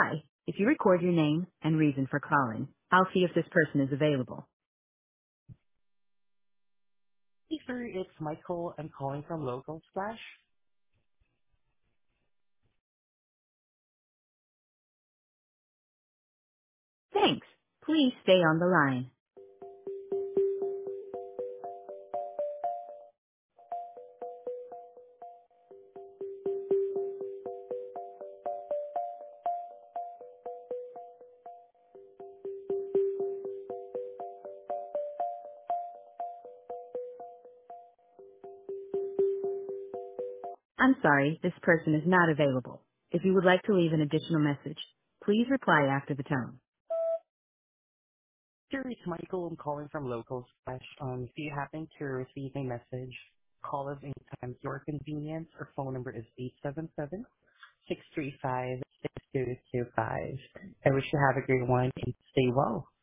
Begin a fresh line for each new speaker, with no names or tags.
Hi, if you record your name and reason for calling, I'll see if this person is available.
Hey, sir, it's Michael. I'm calling from Local Splash.
Thanks. Please stay on the line. I'm sorry, this person is not available. If you would like to leave an additional message, please reply after the tone.
Sir, it's Michael. I'm calling from Local Splash. If you happen to receive a message, call us anytime at your convenience. Our phone number is 877-635-6225. I wish you have a great one and stay well.